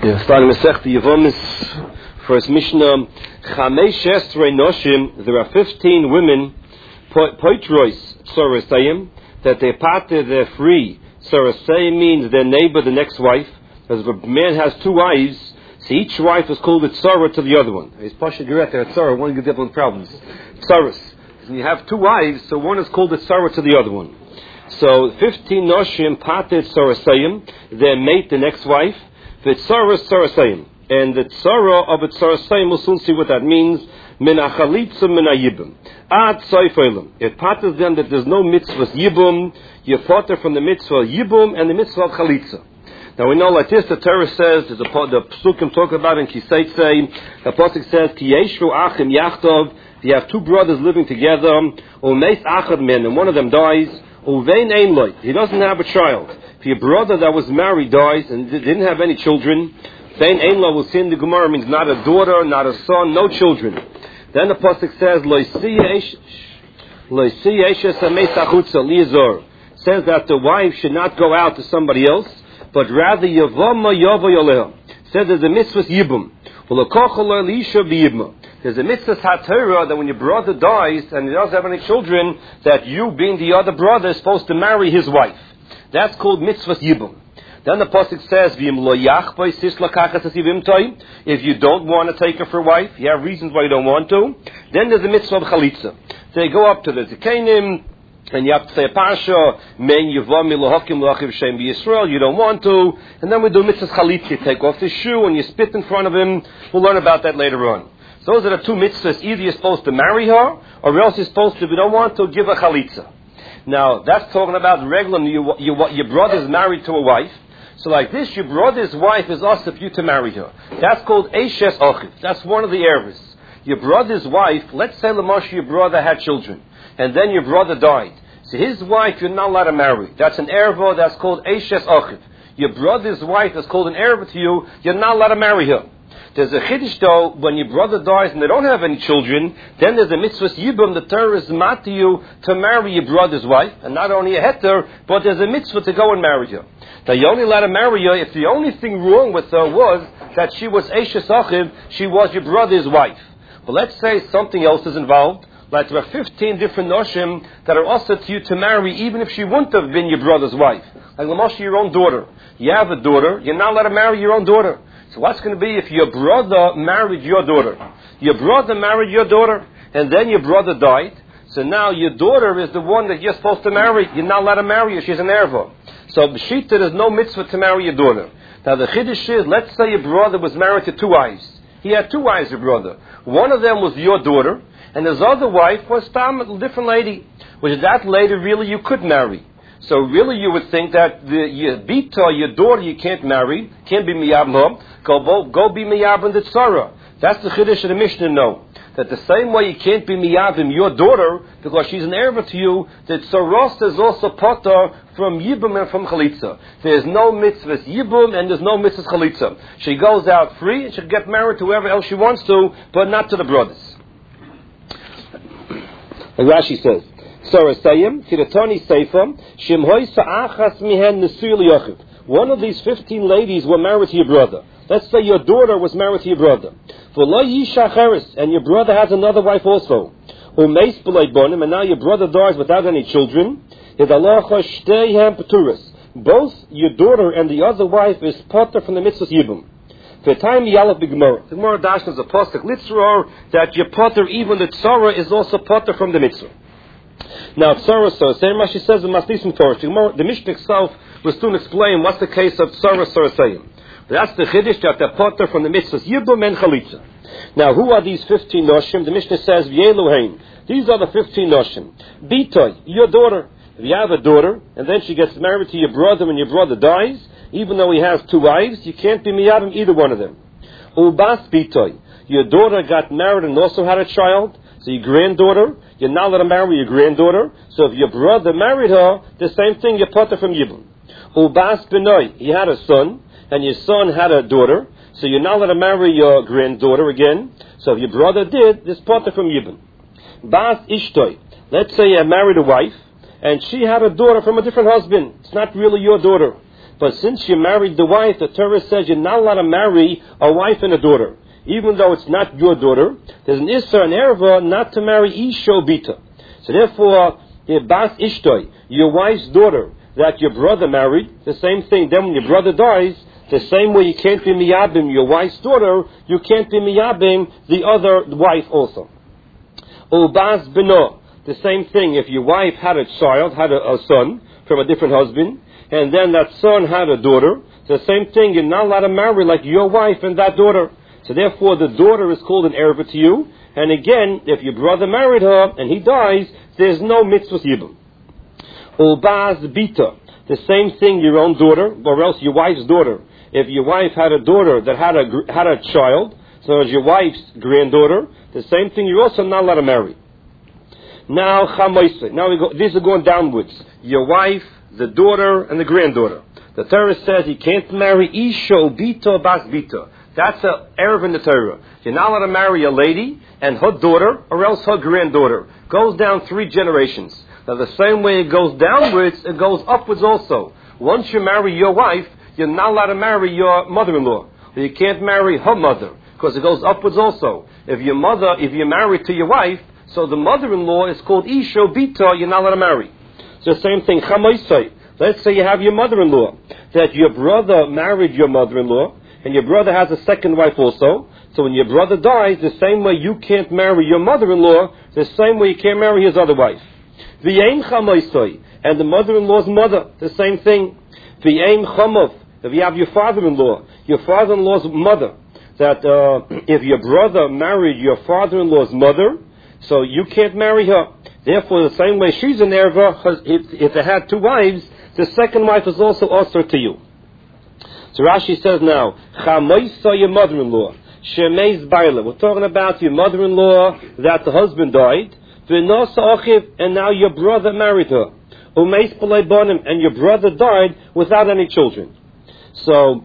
Yeah, starting Masechta Yevomis, first Mishnah, Chamesh Esrei Noshim, there are 15 women, Poitrois Sorasayim, that they parted, they're free. Sorasayim means their neighbor, the next wife. As if a man has two wives, so each wife is called a tzara to the other one. It's Pasha Geret, they're a tzara, one of the different problems. Tzaras. When you have two wives, so one is called a tzara to the other one. So 15 Noshim parted Sorasayim, their mate, the next wife. The tzara is tzarasayim, and the tzara of a tzarasayim, we'll soon see what that means. Min achalitza min ayibum ad soifelim. It parted them that there's no mitzvah yibum. You parted from the mitzvah yibum and the mitzvah of chalitza. Now we know like this. The Torah says, the Psukim talk about in Kiseitzei. The Pasuk says, Ki yeshvu achim yachtov. You have two brothers living together. Umeis achad men, and one of them dies. Uvein ein loy. He doesn't have a child. If your brother that was married dies and didn't have any children, then ein lo will sin. The Gemara means not a daughter, not a son, no children. Then the pasuk says, says that the wife should not go out to somebody else, but rather yavama yavo yoleha. Says there's a mitzvah yibum. There's a mitzvah haTorah that when your brother dies and he doesn't have any children, that you, being the other brother, is supposed to marry his wife. That's called mitzvah yibum. Then the pasuk says, if you don't want to take her for wife, you have reasons why you don't want to, then there's a mitzvah of chalitza. They go up to the Zikanim, and you have to say a parsha, you don't want to, and then we do mitzvah chalitza. You take off the shoe and you spit in front of him. We'll learn about that later on. So those are the two mitzvahs. Either you're supposed to marry her, or else you're supposed to, if you don't want to, give a chalitza. Now, that's talking about regularly, your brother is married to a wife. So like this, your brother's wife is asked for you to marry her. That's called Eishes Ochiv. That's one of the errors. Your brother's wife, let's say Lamosh, your brother had children, and then your brother died. So his wife, you're not allowed to marry. That's an erva, that's called Eishes Ochiv. Your brother's wife is called an erva to you, you're not allowed to marry her. There's a chiddush though, when your brother dies and they don't have any children, then there's a mitzvah yibum, the Torah is mat to you to marry your brother's wife, and not only a heter, but there's a mitzvah to go and marry her. Now you only allowed to marry her if the only thing wrong with her was that she was Eishes Achiv, she was your brother's wife. But let's say something else is involved, like there are 15 different noshim that are also to you to marry even if she wouldn't have been your brother's wife. Like Lamosh, your own daughter. You have a daughter, you're not allowed to marry your own daughter. So what's going to be if your brother married your daughter? Your brother married your daughter, and then your brother died. So now your daughter is the one that you're supposed to marry. You're not allowed to marry her. She's an erva. So b'shita, there's no mitzvah to marry your daughter. Now the chiddush is, let's say your brother was married to two wives. He had two wives, your brother. One of them was your daughter, and his other wife was a different lady, which that lady really you could marry. So really you would think that your bita, your daughter, you can't marry, can't be miyabim, go be miyabim the tzara. That's the chiddush of the Mishnah, no. That the same way you can't be miyabim your daughter, because she's an erva to you, that tzaros is also potter from yibum and from chalitza. There's no mitzvah yibum and there's no mitzvah chalitza. She goes out free and she'll get married to whoever else she wants to, but not to the brothers. And Rashi says, Sorasayim, Kiratoni Seifam, Shimhoi Sa'achas Mihen Nesuy Liyochiv. One of these 15 ladies were married to your brother. Let's say your daughter was married to your brother. And your brother has another wife also. And now your brother dies without any children. Both your daughter and the other wife is potter from the mitzvah yibum. The Gemara Dashna is a pasuk litzror that your potter, even the tzara, is also potter from the mitzvah. Now, tzara, so same as she says in Maslisim Torah, the Mishnah itself will soon explain what's the case of tzara sayim. That's the chiddush that they're potter from the mitzvahs yibum and chalitza. Now, who are these 15 noshim? The Mishnah says v'yeluhein. These are the 15 noshim. Bitoy, your daughter. If you have a daughter and then she gets married to your brother when your brother dies, even though he has two wives, you can't be miyabim either one of them. Ubas bitoy, your daughter got married and also had a child. So your granddaughter, you're not allowed to marry your granddaughter. So if your brother married her, the same thing, you're potter from yibum. Ubas benoy, he had a son, and your son had a daughter, so you're not allowed to marry your granddaughter again. So if your brother did, this potter from yibum. Bas ishtoi, let's say you married a wife, and she had a daughter from a different husband. It's not really your daughter. But since you married the wife, the Torah says you're not allowed to marry a wife and a daughter. Even though it's not your daughter, there's an Issur and Erva not to marry Isha Bita. So therefore, Bas Ishtoi, your wife's daughter, that your brother married, the same thing. Then when your brother dies, the same way you can't be miyabim your wife's daughter, you can't be miyabim the other wife also. Ubas beno, the same thing. If your wife had a child, had a son from a different husband, and then that son had a daughter, the same thing. You're not allowed to marry like your wife and that daughter. So therefore, the daughter is called an erva to you. And again, if your brother married her and he dies, there's no mitzvah yibum. Ubas bita, the same thing. Your own daughter, or else your wife's daughter. If your wife had a daughter that had a child, so as your wife's granddaughter, the same thing. You're also not allowed to marry. Now chamoisa. Now these are going downwards. Your wife, the daughter, and the granddaughter. The Torah says you can't marry isha bita bas bita. That's an erv in the Torah. You're not allowed to marry a lady and her daughter, or else her granddaughter. Goes down 3 generations. Now the same way it goes downwards, it goes upwards also. Once you marry your wife, you're not allowed to marry your mother-in-law. You can't marry her mother, because it goes upwards also. If you're married to your wife, so the mother-in-law is called Isha Bita, you're not allowed to marry. So the same thing, Chamaisai. Let's say you have your mother-in-law, that your brother married your mother-in-law, and your brother has a second wife also. So when your brother dies, the same way you can't marry your mother-in-law, the same way you can't marry his other wife. V'yein Chamaisai, and the mother-in-law's mother, the same thing. V'yein Chamav, if you have your father-in-law's mother, that if your brother married your father-in-law's mother, so you can't marry her. Therefore, the same way she's an erva, if they had 2 wives, the second wife is also usher to you. So Rashi says now, Chamoisa, your mother-in-law, Shemeiz Baila. We're talking about your mother-in-law that the husband died, V'nosa Achiv, and now your brother married her. Umeis B'lei Bonim, and your brother died without any children. So,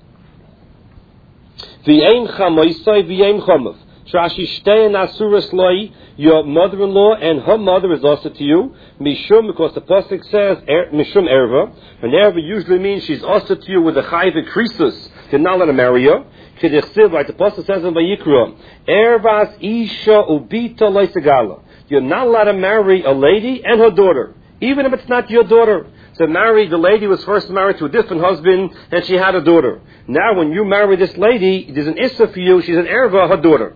V'yein Chamoisai, V'yein Chomav. Rashi Shtei and Asuras Loi, your mother-in-law and her mother is also to you. Mishum, because the pasuk says Mishum Erva, and Erva usually means she's also to you with a Chayv Krisus. You're not allowed to marry her. Like the pasuk says in Vayikra, Ervas Isha Ubita Leisagala. You're not allowed to marry a lady and her daughter, even if it's not your daughter. So the lady was first married to a different husband, and she had a daughter. Now when you marry this lady, there's an issa for you, she's an erva, her daughter.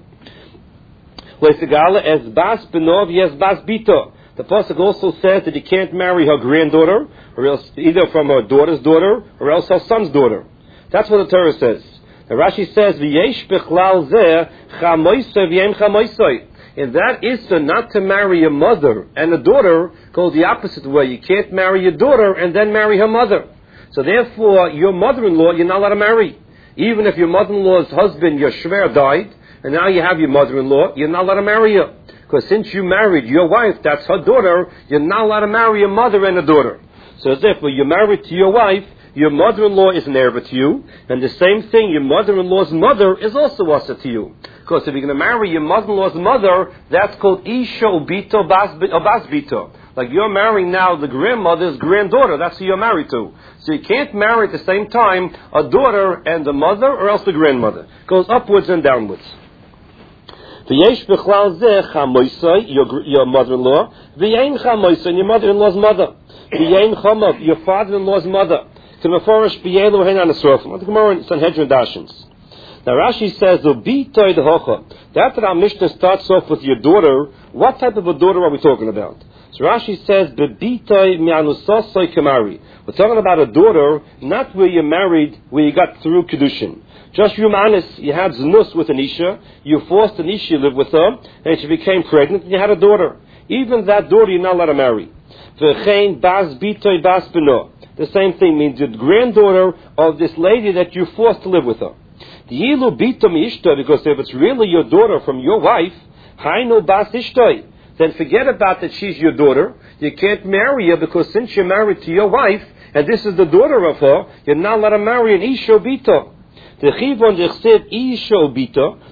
As bas benov, yes bas bita. The pasuk also says that you can't marry her granddaughter, or else either from her daughter's daughter, or else her son's daughter. That's what the Torah says. The Rashi says, V'yesh bechlal zeh chamoisei v'yein chamoisei. And that is to not to marry a mother and a daughter goes the opposite way. You can't marry your daughter and then marry her mother. So therefore, your mother-in-law, you're not allowed to marry. Even if your mother-in-law's husband, your shver, died, and now you have your mother-in-law, you're not allowed to marry her. Because since you married your wife, that's her daughter, you're not allowed to marry a mother and a daughter. So therefore, you're married to your wife, your mother-in-law is an erva to you, and the same thing, your mother-in-law's mother is also asa to you. Because if you're going to marry your mother-in-law's mother, that's called Isha Ubito Bas Bito. Like you're marrying now the grandmother's granddaughter, that's who you're married to. So you can't marry at the same time a daughter and the mother, or else the grandmother. It goes upwards and downwards. V'yesh b'chlal zeh chamoisai, your mother-in-law, v'yein chamoisai, your mother-in-law's mother, v'yein chamav, your father-in-law's mother. To meforish b'yelu hein anasrofim. The Gemara in Sanhedrin Dashins. Now Rashi says, "Ubitoi dehocha." After our Mishnah starts off with your daughter, what type of a daughter are we talking about? So Rashi says, "Bebitoi mi'anusasoi kamari." We're talking about a daughter, not where you're married, where you got through kedushin. Just Yumanis, you had znus with an isha, you forced an isha to live with her, and she became pregnant, and you had a daughter. Even that daughter you're not allowed to marry. V'chein bas bitoi bas beno. The same thing means the granddaughter of this lady that you forced to live with her. The yilu bitom ishta, because if it's really your daughter from your wife, hainu bas ishtoi, then forget about that she's your daughter. You can't marry her because since you're married to your wife, and this is the daughter of her, you're not allowed to marry an isha bita. The chivon dechsev isha bita.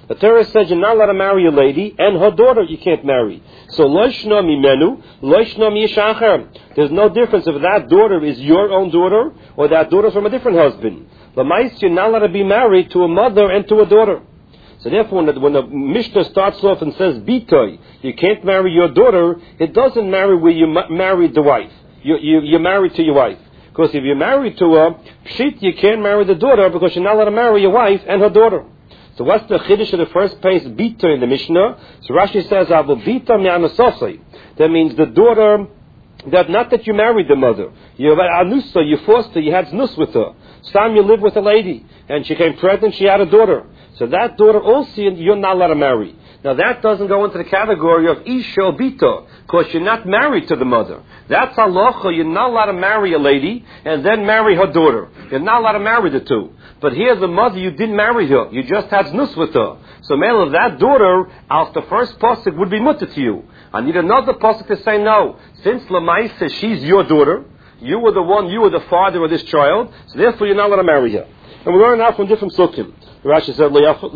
The Torah says you're not allowed to marry a lady, and her daughter you can't marry. So lo yishna mimenu, lo yishna mi'isha acher. There's no difference if that daughter is your own daughter or that daughter is from a different husband. L'mais, you're not allowed to be married to a mother and to a daughter. So therefore, when the Mishnah starts off and says bitoy, you can't marry your daughter, it doesn't matter where you married the wife. You're married to your wife. Because if you're married to her, pshit, you can't marry the daughter because you're not allowed to marry your wife and her daughter. So what's the chiddush of the first place, bitoy, in the Mishnah? So Rashi says, Avo bita mi'anasosai. That means the daughter, that not that you married the mother. You anusa, you forced her, you had znus with her. Some you live with a lady, and she came pregnant, she had a daughter. So that daughter also you're not allowed to marry. Now that doesn't go into the category of isha or bita, because you're not married to the mother. That's halacha, you're not allowed to marry a lady and then marry her daughter. You're not allowed to marry the two. But here's the mother, you didn't marry her, you just had znus with her. So male of that daughter, out the first pasuk would be mutter to you. I need another pasuk to say no. Since Lamai says she's your daughter, you were the father of this child, so therefore you're not allowed to marry her. And we learn now from different sukkim. Rashi said,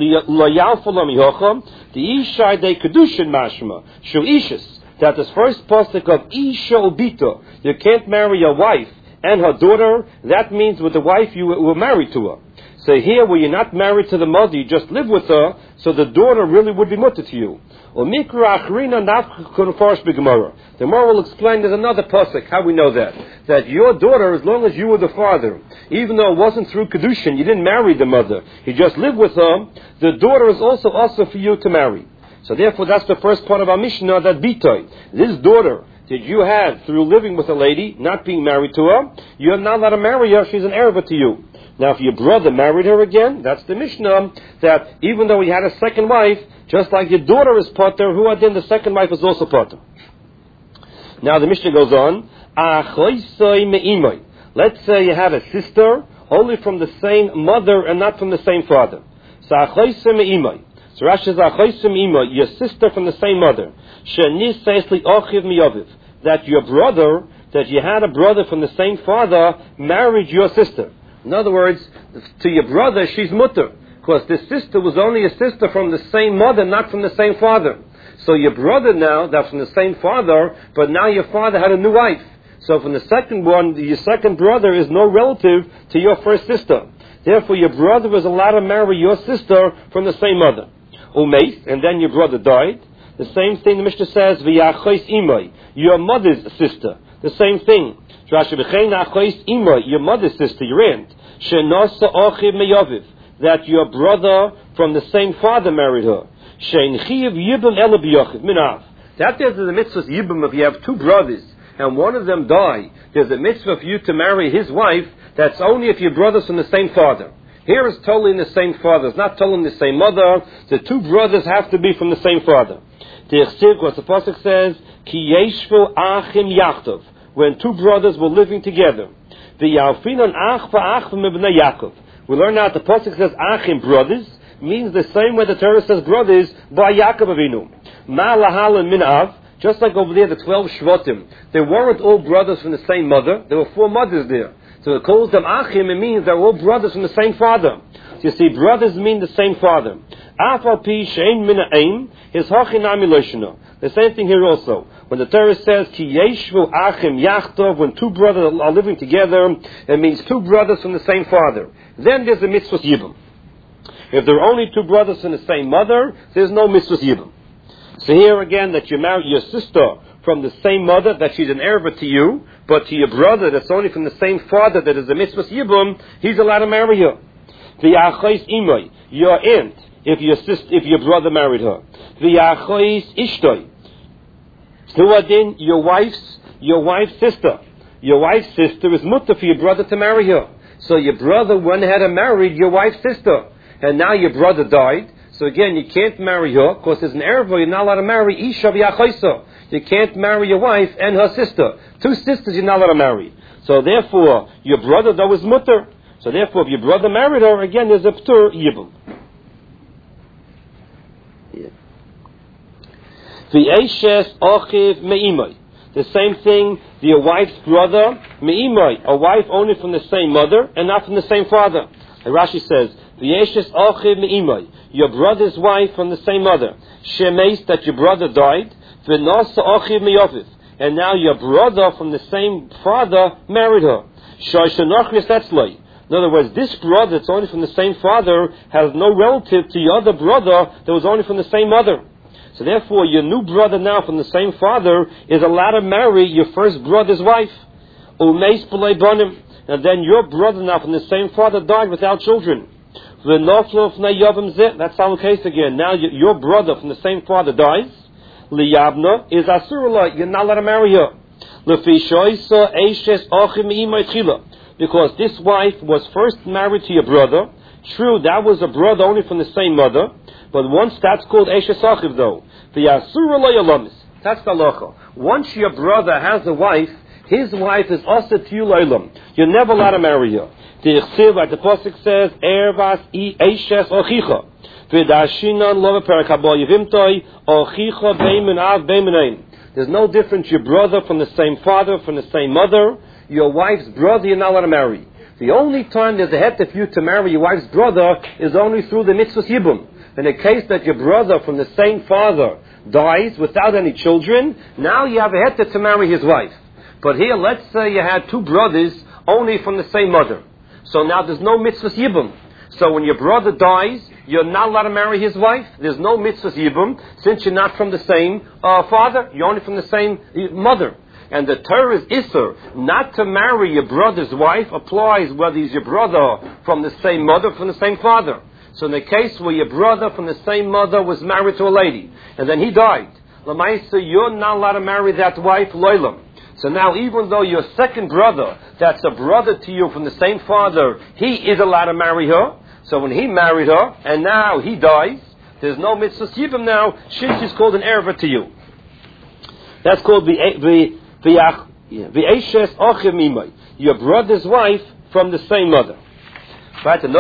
the Isha de Kedushin Mashma, Shu Ishis, that this first pasuk of Isha Ubita, you can't marry your wife and her daughter, that means with the wife you were married to her. So here, where you're not married to the mother, you just live with her, so the daughter really would be mutter to you. The more will explain, there's another pasuk, how we know that. That your daughter, as long as you were the father, even though it wasn't through Kedushin, you didn't marry the mother, you just lived with her, the daughter is also for you to marry. So therefore, that's the first part of our Mishnah, that bitoy. This daughter that you had through living with a lady, not being married to her, you're not allowed to marry her, she's an erva to you. Now, if your brother married her again, that's the Mishnah, that even though he had a second wife, just like your daughter is pater, who then the second wife is also pater. Now, the Mishnah goes on, let's say you had a sister, only from the same mother and not from the same father. So Rashi says, your sister from the same mother. That your brother, that you had a brother from the same father, married your sister. In other words, to your brother, she's mutter. Because this sister was only a sister from the same mother, not from the same father. So your brother now, that's from the same father, but now your father had a new wife. So from the second one, your second brother is no relative to your first sister. Therefore, your brother was allowed to marry your sister from the same mother. Umeis, and then your brother died. The same thing the Mishnah says, v'yachos imay, your mother's sister. The same thing. Your mother's sister, your aunt. That your brother from the same father married her. That there's the mitzvah yibum if you have two brothers and one of them die. There's a mitzvah for you to marry his wife. That's only if your brother's from the same father. Here is totally in the same father. It's not totally in the same mother. The two brothers have to be from the same father. The pasuk says, Ki yeshvu achim yachtov. When two brothers were living together. We learn now the pasuk says achim, brothers, means the same way the Torah says brothers by Yaakov Avinu. Ma'alahal and Minav, just like over there the 12 Shvatim. They weren't all brothers from the same mother. There were 4 mothers there. So it calls them achim, it means they're all brothers from the same father. So you see, brothers mean the same father. Afal pi shein min ha'im, his hachinami loishana. The same thing here also. When the Torah says, Ki yeshvu achim yachtov, when two brothers are living together, it means two brothers from the same father. Then there's a mitzvah yibum. If there are only two brothers from the same mother, there's no mitzvah yibum. So here again, that you marry your sister from the same mother, that she's an erva to you, but to your brother that's only from the same father, that is a mitzvah yibum, he's allowed to marry her. The achos imay, your aunt, if your brother married her. The achos ishtoi, who are then your wife's sister. Your wife's sister is mutter for your brother to marry her. So your brother went ahead and married your wife's sister. And now your brother died. So again, you can't marry her, because there's an erva, you're not allowed to marry Isha v'yachoisa. You can't marry your wife and her sister. Two sisters you're not allowed to marry. So therefore, your brother though is mutter. So therefore, if your brother married her, again there's a ptur yibum. V'eishes ochiv me'imai. The same thing, your wife's brother, me'imai, a wife only from the same mother and not from the same father. And Rashi says, V'yeshes achiv me'imay, your brother's wife from the same mother. Shemeis, that your brother died. V'nasa achiv me'yoviv, and now your brother from the same father married her. Shoshanachris etzloi. In other words, this brother that's only from the same father has no relative to your other brother that was only from the same mother. So therefore, your new brother now from the same father is allowed to marry your first brother's wife. Umeis b'lei banim. And then your brother now from the same father died without children. That's our case again. Now your brother from the same father dies. Liyabna is asurullah. You're not allowed to marry her. Because this wife was first married to your brother. True, that was a brother only from the same mother. But once that's called Eshes Achiv though. That's the halacha. Once your brother has a wife, his wife is also to you leilam. You're never allowed to marry her. The Ichsiv, like the Pasuk says, Ervas I Eshes Achicha. V'dashinan lo v'perakabo yivimtoi Achicha beimin av beiminayin. There's no difference. Your brother from the same father, from the same mother, your wife's brother, you're not allowed to marry. The only time there's a heter for you to marry your wife's brother is only through the mitzvah yibum. In the case that your brother from the same father dies without any children, now you have a heter to marry his wife. But here, let's say you had two brothers only from the same mother. So now there's no mitzvah yibum. So when your brother dies, you're not allowed to marry his wife. There's no mitzvah yibum since you're not from the same father. You're only from the same mother. And the Torah is Isser, not to marry your brother's wife, applies whether he's your brother from the same mother, from the same father. So in the case where your brother from the same mother was married to a lady, and then he died, Lamaisa, you're not allowed to marry that wife, Loilam. So now even though your second brother, that's a brother to you from the same father, he is allowed to marry her. So when he married her, and now he dies, there's no mitzvah yibum now, she's called an erva to you. That's called the Eshes Achiv Mimai, your brother's wife from the same mother. Right?